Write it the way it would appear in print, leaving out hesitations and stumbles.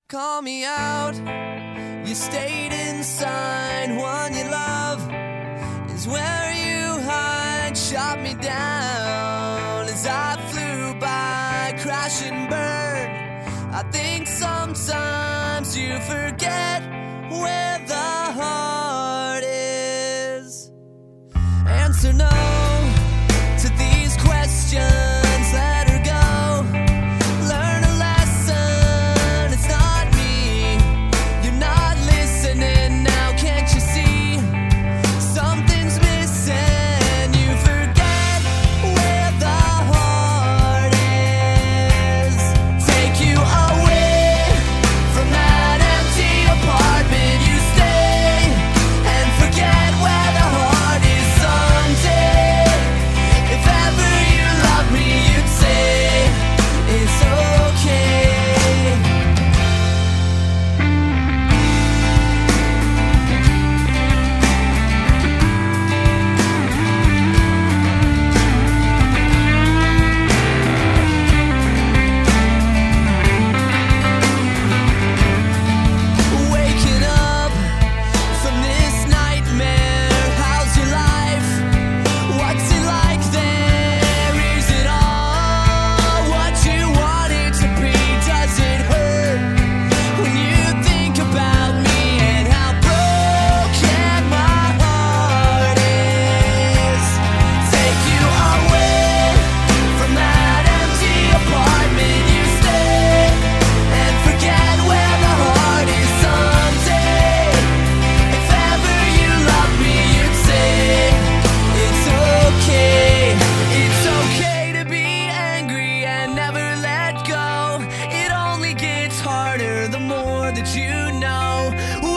Call me out. You stayed inside. One you love is where you hide. Shot me down as I flew by, crash and burn. I think sometimes you forget where the heart is. Answer no to these questions. Let her go. Learn a lesson. It's not me. You're not listening now. Can't you see? Something's missing. You forget where the heart is. Take you away from that empty apartment. You stay and forget where the heart is someday. If ever you love me, you'd say it's okay. Waking up from this nightmare. How's your life? What's it like there? Is it all what you want it to be? Does it hurt when you think about me and how broken my heart is? Take you away from that empty apartment. You stay and forget where the heart is someday. If ever you love me, you'd say it's okay. It's okay to be angry and never let go. It only gets harder the more that you know.